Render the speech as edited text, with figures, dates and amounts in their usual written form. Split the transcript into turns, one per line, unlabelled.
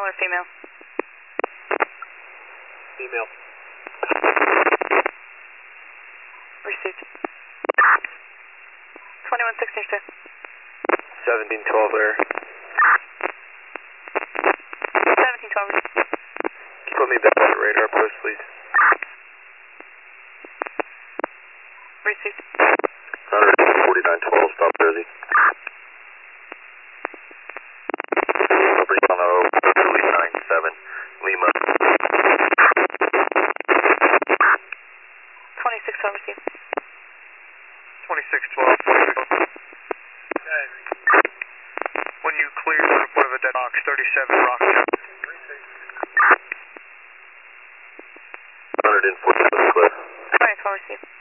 or female?
Female.
Received. 2116, sir.
1712 there.
1712.
Can you put me back on the radar post, please?
Received.
4912, South Jersey. Briano 397, Lima.
2612, received.
2612. When you clear the report of a dead box, 37 Rock. 147 Cliff.
2012, received.